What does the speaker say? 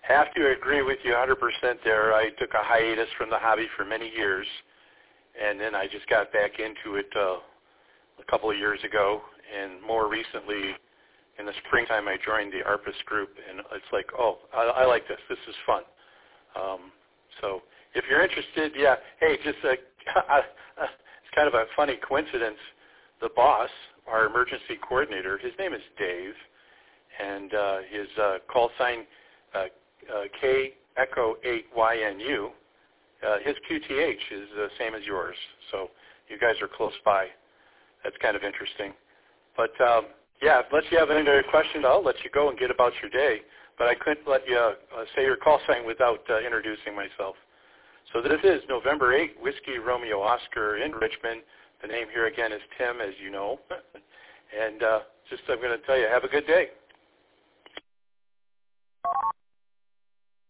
Have to agree with you 100% there. I took a hiatus from the hobby for many years, and then I just got back into it a couple of years ago, and more recently, in the springtime, I joined the ARPAS group, and it's like, oh, I like this. This is fun. So if you're interested, yeah, hey, just it's kind of a funny coincidence. The boss, our emergency coordinator, his name is Dave, and his call sign K Echo 8YNU. His QTH is the same as yours, so you guys are close by. That's kind of interesting. But yeah, unless you have any other questions, I'll let you go and get about your day. But I couldn't let you say your call sign without introducing myself. So this is November 8, Whiskey Romeo Oscar in Richmond. The name here again is Tim, as you know. And just I'm going to tell you, have a good day.